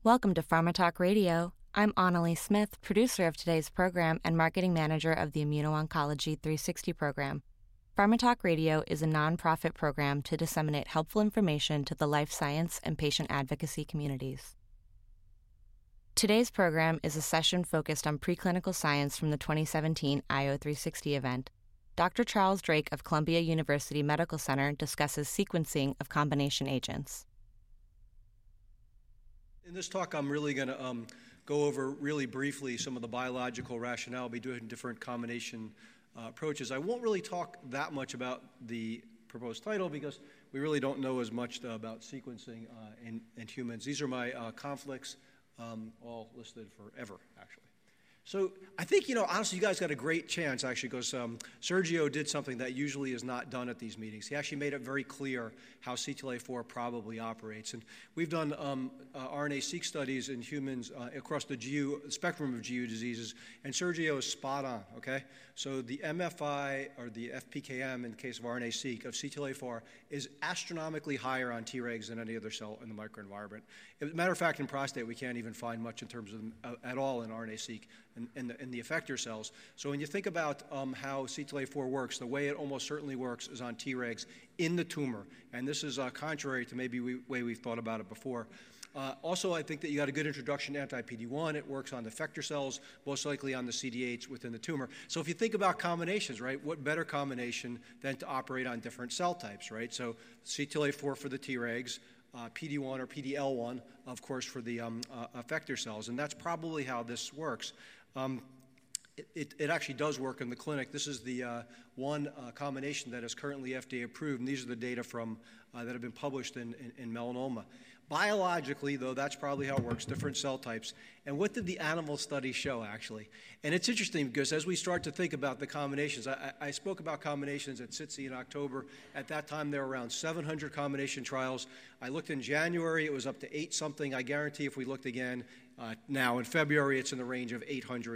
Welcome to PharmaTalk Radio. I'm Annalie Smith, producer of today's program and marketing manager of the Immuno-Oncology 360 program. PharmaTalk Radio is a nonprofit program to disseminate helpful information to the life science and patient advocacy communities. Today's program is a session focused on preclinical science from the 2017 IO360 event. Dr. Charles Drake of Columbia University Medical Center discusses sequencing of combination agents. In this talk, I'm really going to go over really briefly some of the biological rationale. I'll be doing different combination approaches. I won't really talk that much about the proposed title because we really don't know as much about sequencing in humans. These are my conflicts, all listed forever, actually. So I think, honestly, you guys got a great chance, actually, because Sergio did something that usually is not done at these meetings. He actually made it very clear how CTLA-4 probably operates. And we've done RNA-seq studies in humans across the spectrum of GU diseases, and Sergio is spot on, okay? So the MFI, or the FPKM in the case of RNA-seq, of CTLA-4 is astronomically higher on Tregs than any other cell in the microenvironment. As a matter of fact, in prostate, we can't even find much in terms of at all in RNA-seq. In the effector cells. So when you think about how CTLA-4 works, the way it almost certainly works is on Tregs in the tumor. And this is contrary to maybe the way we've thought about it before. Also, I think that you got a good introduction to anti-PD-1. It works on the effector cells, most likely on the CD8s within the tumor. So if you think about combinations, right, what better combination than to operate on different cell types, right? So CTLA-4 for the Tregs, PD-1 or PD-L1, of course, for the effector cells. And that's probably how this works. It actually does work in the clinic. This is the one combination that is currently FDA approved, and these are the data from that have been published in melanoma. Biologically, though, that's probably how it works, different cell types. And what did the animal study show, actually? And it's interesting because as we start to think about the combinations, I spoke about combinations at SITC in October. At that time, there were around 700 combination trials. I looked in January, it was up to 8-something. I guarantee if we looked again now in February, it's in the range of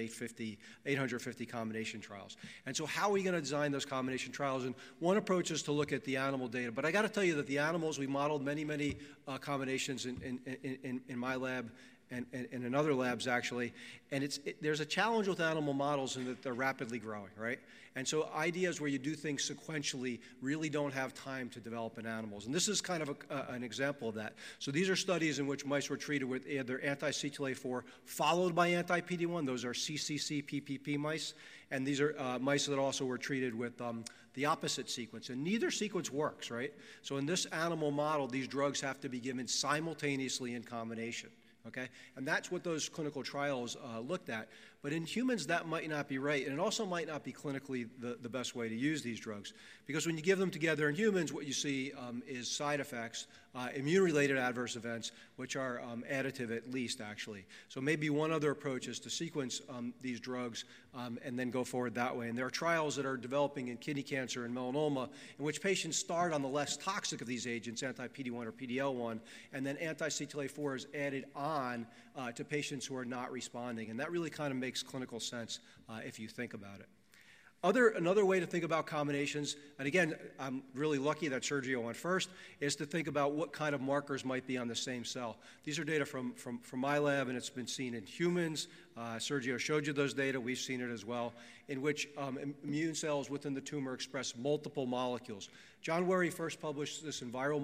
850 combination trials. And so how are we going to design those combination trials? And one approach is to look at the animal data. But I got to tell you that the animals, we modeled many combinations in my lab and in other labs, actually. And there's a challenge with animal models in that they're rapidly growing, right? And so ideas where you do things sequentially really don't have time to develop in animals. And this is kind of an example of that. So these are studies in which mice were treated with either anti-CTLA-4 followed by anti-PD-1. Those are CCC PPP mice. And these are mice that also were treated with the opposite sequence. And neither sequence works, right? So in this animal model, these drugs have to be given simultaneously in combination. Okay? And that's what those clinical trials looked at. But in humans, that might not be right. And it also might not be clinically the best way to use these drugs. Because when you give them together in humans, what you see is side effects, immune-related adverse events, which are additive at least, actually. So maybe one other approach is to sequence these drugs and then go forward that way. And there are trials that are developing in kidney cancer and melanoma in which patients start on the less toxic of these agents, anti-PD-1 or PD-L1, and then anti-CTLA-4 is added on to patients who are not responding. And that really kind of makes clinical sense if you think about it. Another way to think about combinations, and again, I'm really lucky that Sergio went first, is to think about what kind of markers might be on the same cell. These are data from my lab, and it's been seen in humans. Sergio showed you those data. We've seen it as well, in which immune cells within the tumor express multiple molecules. John Werry first published this in viral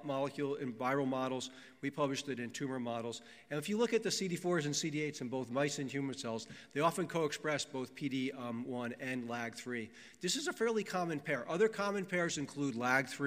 models. We published it in tumor models. And if you look at the CD4s and CD8s in both mice and human cells, they often co-express both PD-1 and LAG3. This is a fairly common pair. Other common pairs include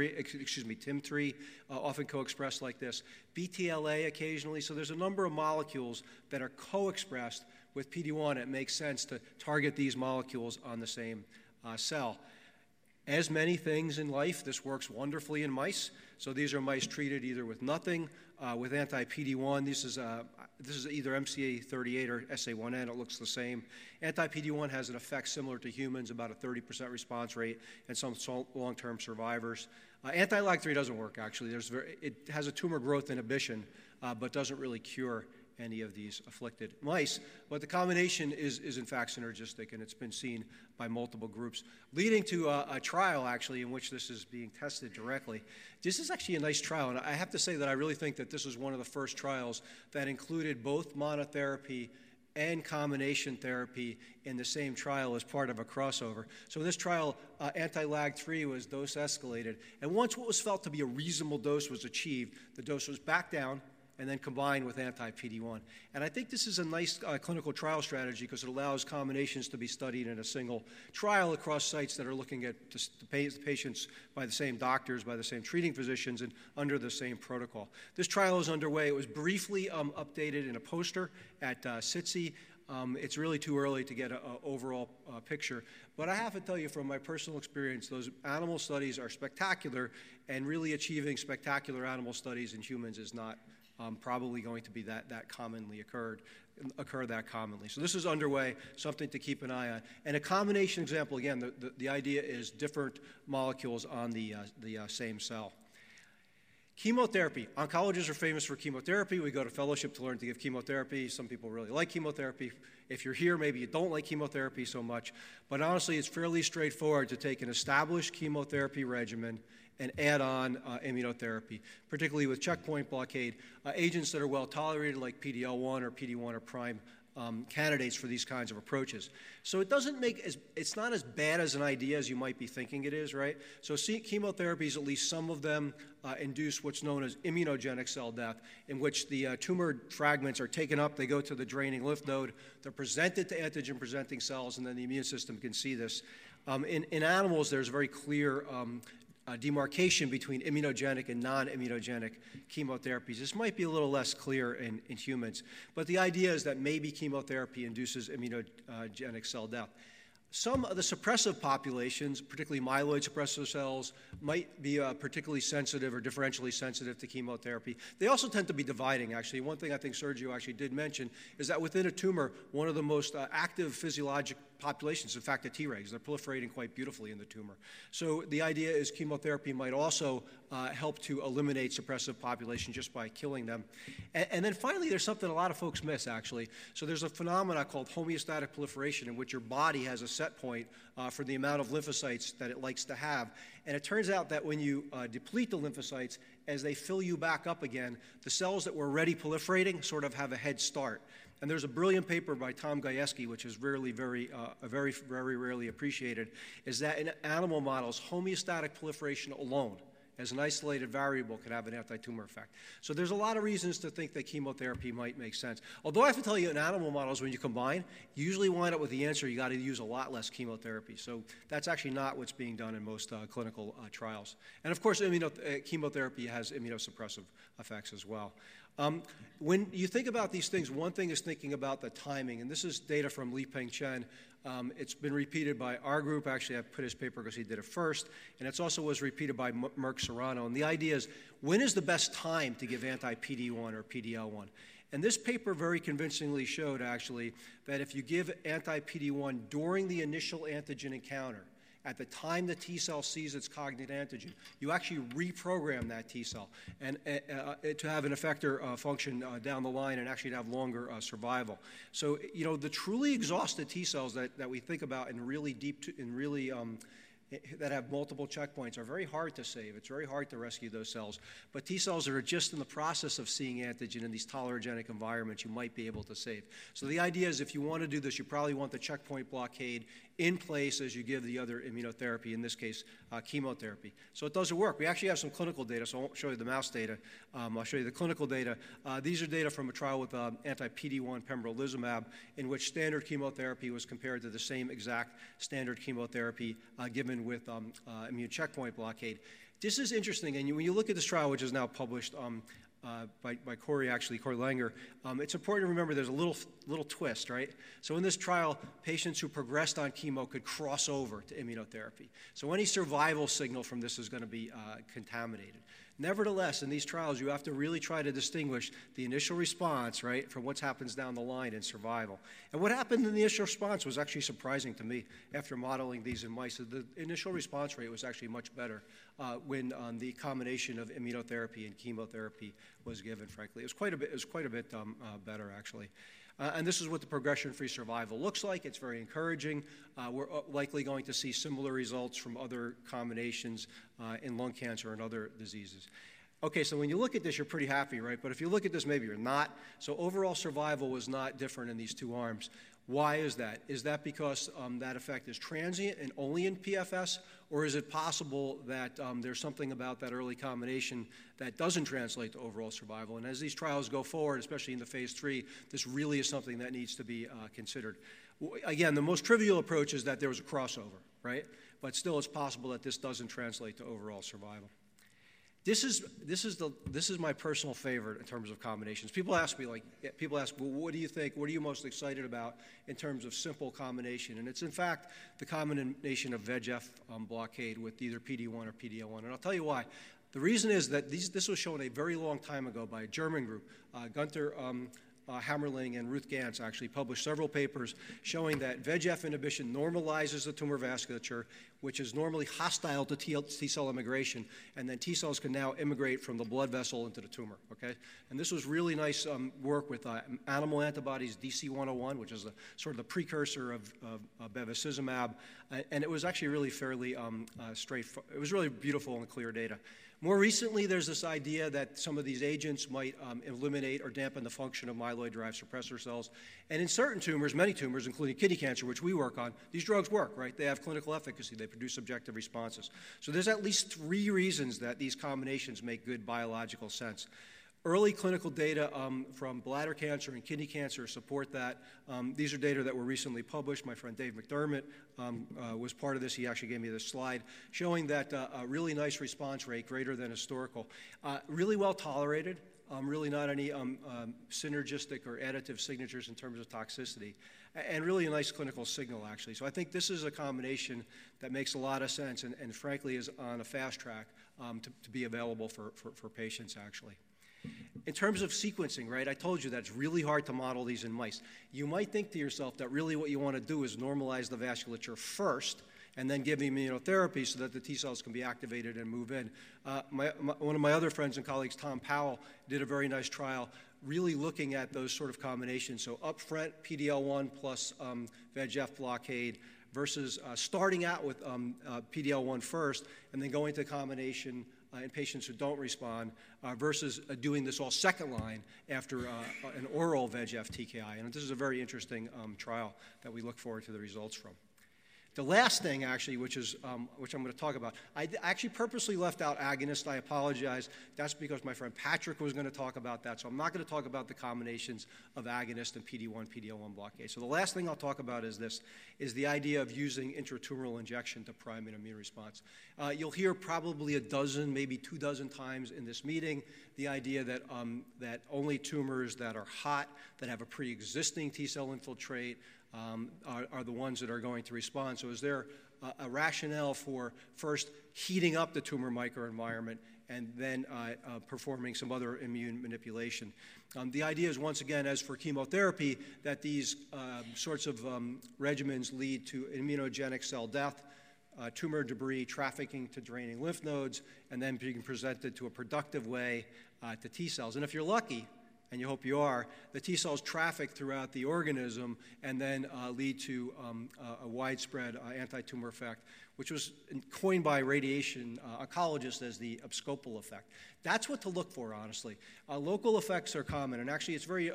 TIM3, often co-expressed like this, BTLA occasionally. So there's a number of molecules that are co-expressed with PD-1. It makes sense to target these molecules on the same cell. As many things in life, this works wonderfully in mice. So these are mice treated either with nothing, with anti-PD-1. This is either MCA38 or SA1N. It looks the same. Anti-PD-1 has an effect similar to humans, about a 30% response rate, and some long-term survivors. Anti-LAG3 doesn't work, actually. It has a tumor growth inhibition, but doesn't really cure any of these afflicted mice. But the combination is in fact synergistic, and it's been seen by multiple groups, leading to a trial, actually, in which this is being tested directly. This is actually a nice trial, and I have to say that I really think that this was one of the first trials that included both monotherapy and combination therapy in the same trial as part of a crossover. So in this trial, anti-LAG3 was dose escalated, and once what was felt to be a reasonable dose was achieved, the dose was back down and then combined with anti-PD-1. And I think this is a nice clinical trial strategy because it allows combinations to be studied in a single trial across sites that are looking at the patients by the same doctors, by the same treating physicians, and under the same protocol. This trial is underway. It was briefly updated in a poster at SITC. It's really too early to get an overall picture. But I have to tell you from my personal experience, those animal studies are spectacular, and really achieving spectacular animal studies in humans is not probably going to be that commonly occur that commonly. So this is underway, something to keep an eye on. And a combination example, again, the idea is different molecules on the same cell. Chemotherapy. Oncologists are famous for chemotherapy. We go to fellowship to learn to give chemotherapy. Some people really like chemotherapy. If you're here, maybe you don't like chemotherapy so much. But honestly, it's fairly straightforward to take an established chemotherapy regimen and add on immunotherapy, particularly with checkpoint blockade, agents that are well tolerated like PD-L1 or PD-1 or prime candidates for these kinds of approaches. So it's not as bad as an idea as you might be thinking it is, right? So chemotherapies, at least some of them, induce what's known as immunogenic cell death, in which the tumor fragments are taken up, they go to the draining lymph node, they're presented to antigen-presenting cells, and then the immune system can see this. In animals, there's very clear demarcation between immunogenic and non-immunogenic chemotherapies. This might be a little less clear in humans, but the idea is that maybe chemotherapy induces immunogenic cell death. Some of the suppressive populations, particularly myeloid suppressor cells, might be particularly sensitive or differentially sensitive to chemotherapy. They also tend to be dividing, actually. One thing I think Sergio actually did mention is that within a tumor, one of the most active physiologic populations, in fact, the Tregs, they're proliferating quite beautifully in the tumor. So the idea is chemotherapy might also help to eliminate suppressive population just by killing them. And then finally, there's something a lot of folks miss, actually. So there's a phenomenon called homeostatic proliferation in which your body has a set point for the amount of lymphocytes that it likes to have. And it turns out that when you deplete the lymphocytes, as they fill you back up again, the cells that were already proliferating sort of have a head start. And there's a brilliant paper by Tom Gajewski, which is very rarely appreciated, is that in animal models, homeostatic proliferation alone, as an isolated variable, can have an anti-tumor effect. So there's a lot of reasons to think that chemotherapy might make sense. Although I have to tell you, in animal models, when you combine, you usually wind up with the answer, you got to use a lot less chemotherapy. So that's actually not what's being done in most clinical trials. And of course, chemotherapy has immunosuppressive effects as well. When you think about these things, one thing is thinking about the timing, and this is data from Li-Peng Chen. It's been repeated by our group. Actually, I put his paper because he did it first, and it also was repeated by Merck Serrano. And the idea is, when is the best time to give anti-PD-1 or PD-L1? And this paper very convincingly showed, actually, that if you give anti-PD-1 during the initial antigen encounter, at the time the T cell sees its cognate antigen, you actually reprogram that T cell and to have an effector function down the line and actually to have longer survival. So, the truly exhausted T cells that we think about in really deep, that have multiple checkpoints are very hard to save. It's very hard to rescue those cells. But T cells that are just in the process of seeing antigen in these tolerogenic environments, you might be able to save. So the idea is if you want to do this, you probably want the checkpoint blockade in place as you give the other immunotherapy, in this case, chemotherapy. So it doesn't work. We actually have some clinical data, so I won't show you the mouse data. I'll show you the clinical data. These are data from a trial with anti-PD-1 pembrolizumab, in which standard chemotherapy was compared to the same exact standard chemotherapy given with immune checkpoint blockade. This is interesting, and when you look at this trial, which is now published by Corey Langer, it's important to remember there's a little twist, right? So in this trial, patients who progressed on chemo could cross over to immunotherapy. So any survival signal from this is going to be contaminated. Nevertheless, in these trials, you have to really try to distinguish the initial response, right, from what happens down the line in survival. And what happened in the initial response was actually surprising to me after modeling these in mice. The initial response rate was actually much better when the combination of immunotherapy and chemotherapy was given, frankly. It was quite a bit better, actually. And this is what the progression-free survival looks like. It's very encouraging. We're likely going to see similar results from other combinations in lung cancer and other diseases. Okay, so when you look at this, you're pretty happy, right? But if you look at this, maybe you're not. So overall survival was not different in these two arms. Why is that? Is that because that effect is transient and only in PFS? Or is it possible that there's something about that early combination that doesn't translate to overall survival? And as these trials go forward, especially in the phase 3, this really is something that needs to be considered. Again, the most trivial approach is that there was a crossover, right? But still, it's possible that this doesn't translate to overall survival. This is my personal favorite in terms of combinations. People ask me, well, what do you think? What are you most excited about in terms of simple combination? And it's, in fact, the combination of VEGF blockade with either PD-1 or PD-L1. And I'll tell you why. The reason is that this was shown a very long time ago by a German group. Gunther Hammerling and Ruth Gantz actually published several papers showing that VEGF inhibition normalizes the tumor vasculature, which is normally hostile to T-cell immigration, and then T-cells can now immigrate from the blood vessel into the tumor, okay? And this was really nice work with animal antibodies, DC-101, which is sort of the precursor of bevacizumab, and it was actually really fairly straightforward. It was really beautiful and clear data. More recently, there's this idea that some of these agents might eliminate or dampen the function of myeloid-derived suppressor cells. And in certain tumors, many tumors, including kidney cancer, which we work on, these drugs work, right? They have clinical efficacy. They produce objective responses. So there's at least 3 reasons that these combinations make good biological sense. Early clinical data from bladder cancer and kidney cancer support that. These are data that were recently published. My friend Dave McDermott was part of this. He actually gave me this slide showing that a really nice response rate, greater than historical. Really well tolerated, really not any synergistic or additive signatures in terms of toxicity, and really a nice clinical signal, actually. So I think this is a combination that makes a lot of sense and frankly, is on a fast track to be available for patients, actually. In terms of sequencing, right, I told you that it's really hard to model these in mice. You might think to yourself that really what you want to do is normalize the vasculature first and then give immunotherapy so that the T cells can be activated and move in. One of my other friends and colleagues, Tom Powell, did a very nice trial really looking at those sort of combinations. So upfront PD-L1 plus VEGF blockade versus starting out with PD-L1 first and then going to combination in patients who don't respond versus doing this all second line after an oral VEGF TKI. And this is a very interesting trial that we look forward to the results from. The last thing, actually, which I'm going to talk about, I actually purposely left out agonist. I apologize. That's because my friend Patrick was going to talk about that. So I'm not going to talk about the combinations of agonist and PD-1, PD-L1 blockade. So the last thing I'll talk about is the idea of using intratumoral injection to prime an immune response. You'll hear probably a dozen, maybe 24 times in this meeting, the idea that only tumors that are hot, that have a pre-existing T-cell infiltrate, are the ones that are going to respond. So is there a rationale for first heating up the tumor microenvironment and then performing some other immune manipulation? The idea is, once again, as for chemotherapy, that these sorts of regimens lead to immunogenic cell death, tumor debris trafficking to draining lymph nodes, and then being presented to a productive way to T cells. And if you're lucky, and you hope you are, the T cells traffic throughout the organism and then lead to a widespread anti-tumor effect, which was coined by radiation oncologists as the abscopal effect. That's what to look for, honestly. Local effects are common, and actually it's very,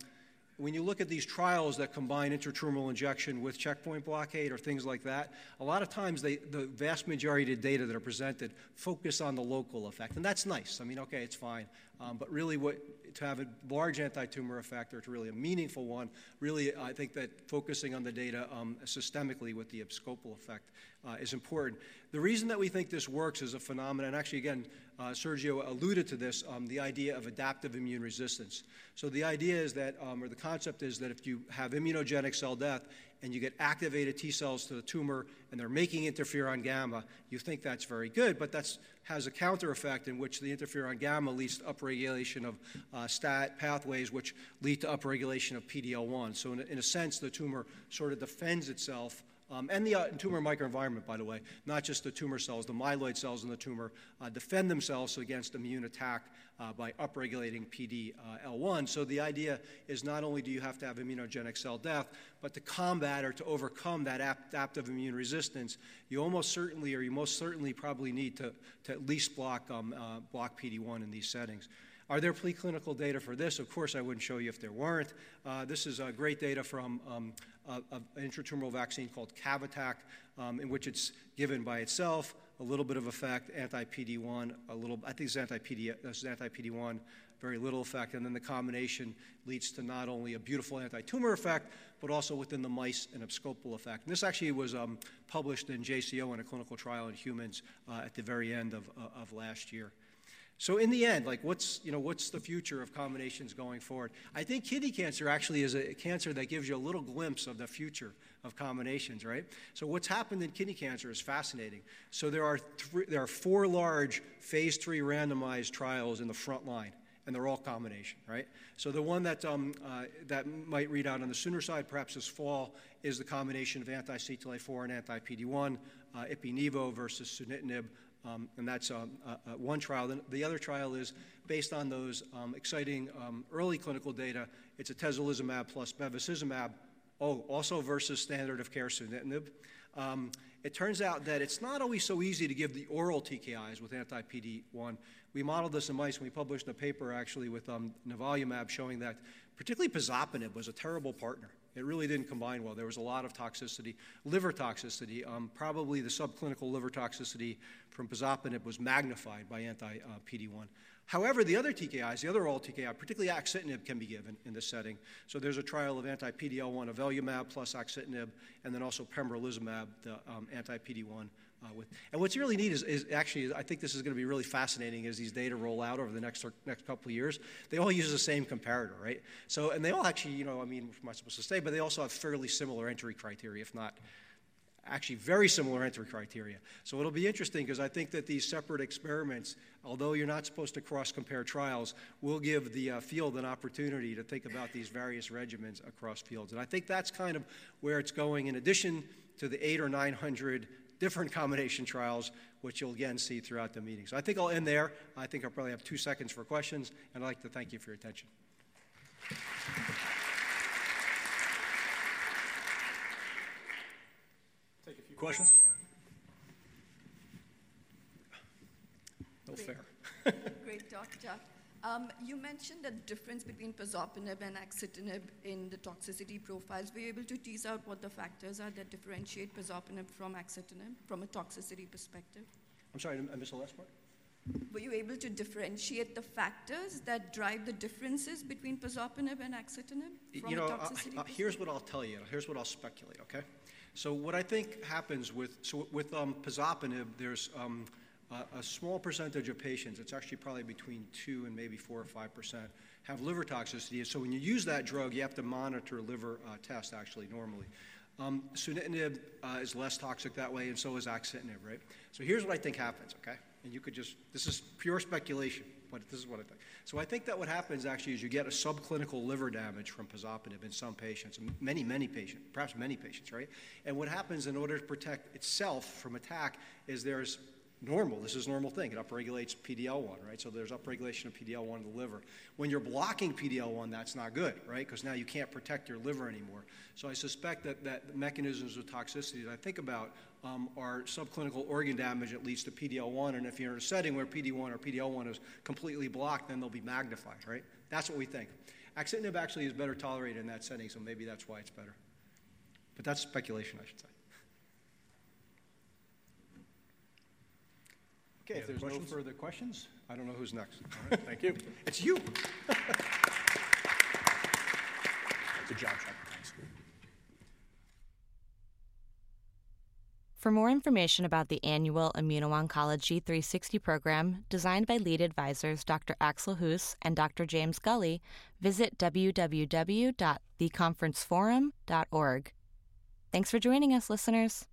when you look at these trials that combine intratumoral injection with checkpoint blockade or things like that, a lot of times the vast majority of the data that are presented focus on the local effect, and that's nice. I mean, okay, it's fine. But really, to have a large anti-tumor effect, or to really a meaningful one, really, I think that focusing on the data systemically with the abscopal effect is important. The reason that we think this works is a phenomenon, and actually, again, Sergio alluded to this, the idea of adaptive immune resistance. So the idea is that, or the concept is that if you have immunogenic cell death and you get activated T cells to the tumor and they're making interferon gamma, you think that's very good, but that has a counter effect in which the interferon gamma leads to upregulation of STAT pathways, which lead to upregulation of PD-L1. So in a sense, the tumor sort of defends itself. And the tumor microenvironment, by the way, not just the tumor cells, the myeloid cells in the tumor defend themselves against immune attack by upregulating PD-L1. So the idea is not only do you have to have immunogenic cell death, but to combat or to overcome that adaptive immune resistance, you almost certainly, or you most certainly probably need to at least block PD-1 in these settings. Are there preclinical data for this? Of course, I wouldn't show you if there weren't. This is great data from an intratumoral vaccine called Cavatac, in which it's given by itself, a little bit of effect, anti-PD-1, a little, I think it's anti-PD-1, very little effect, and then the combination leads to not only a beautiful anti-tumor effect, but also within the mice an abscopal effect. And this actually was published in JCO in a clinical trial in humans at the very end of last year. So in the end, like what's the future of combinations going forward? I think kidney cancer actually is a cancer that gives you a little glimpse of the future of combinations, right? So what's happened in kidney cancer is fascinating. So there are 4 large phase 3 randomized trials in the front line, and they're all combination, right? So the one that might read out on the sooner side, perhaps this fall, is the combination of anti-CTLA-4 and anti-PD-1, Ipi/Nivo versus sunitinib. And that's one trial. Then the other trial is based on those exciting early clinical data. It's atezolizumab plus bevacizumab, also versus standard of care sunitinib. It turns out that it's not always so easy to give the oral TKIs with anti-PD-1. We modeled this in mice, and we published a paper actually with nivolumab showing that particularly pazopanib was a terrible partner. It really didn't combine well. There was a lot of toxicity, liver toxicity. Probably the subclinical liver toxicity from pazopanib was magnified by anti-PD-1. However, the other TKIs, the other oral TKI, particularly axitinib, can be given in this setting. So there's a trial of anti-PD-L1 avelumab plus axitinib, and then also pembrolizumab, the anti-PD-1. And what's really neat is actually, I think this is going to be really fascinating as these data roll out over the next couple of years. They all use the same comparator, right? So, and they all actually, I mean, what am I supposed to say? But they also have fairly similar entry criteria, if not actually very similar entry criteria. So it'll be interesting because I think that these separate experiments, although you're not supposed to cross-compare trials, will give the field an opportunity to think about these various regimens across fields. And I think that's kind of where it's going, in addition to the 800 or 900 different combination trials, which you'll again see throughout the meeting. So I think I'll end there. I think I'll probably have 2 seconds for questions, and I'd like to thank you for your attention. Take a few questions. No fair. Great talk, Jack. You mentioned the difference between pazopanib and axitinib in the toxicity profiles. Were you able to tease out what the factors are that differentiate pazopanib from axitinib from a toxicity perspective? I'm sorry, I missed the last part. Were you able to differentiate the factors that drive the differences between pazopanib and axitinib from a toxicity perspective? Here's what I'll tell you. Here's what I'll speculate, okay? So what I think happens with pazopanib, there's a small percentage of patients, it's actually probably between 2 and maybe 4 or 5%, have liver toxicity. So when you use that drug, you have to monitor liver tests actually normally. Sunitinib is less toxic that way, and so is axitinib, right? So here's what I think happens, okay? And you could just, this is pure speculation, but this is what I think. So I think that what happens actually is you get a subclinical liver damage from pazopanib in some patients, many patients, perhaps many patients, right? And what happens in order to protect itself from attack is there's this is a normal thing. It upregulates PD-L1, right? So there's upregulation of PD-L1 in the liver. When you're blocking PD-L1, that's not good, right? Because now you can't protect your liver anymore. So I suspect that the mechanisms of toxicity that I think about are subclinical organ damage that leads to PD-L1. And if you're in a setting where PD-1 or PD-L1 is completely blocked, then they'll be magnified, right? That's what we think. Axitinib actually is better tolerated in that setting, so maybe that's why it's better. But that's speculation, I should say. Okay, if there's no further questions, I don't know who's next. All right, thank you. It's you. Good job, Chuck. Thanks. For more information about the annual Immuno-Oncology 360 program, designed by lead advisors Dr. Axel Huss and Dr. James Gully, visit www.theconferenceforum.org. Thanks for joining us, listeners.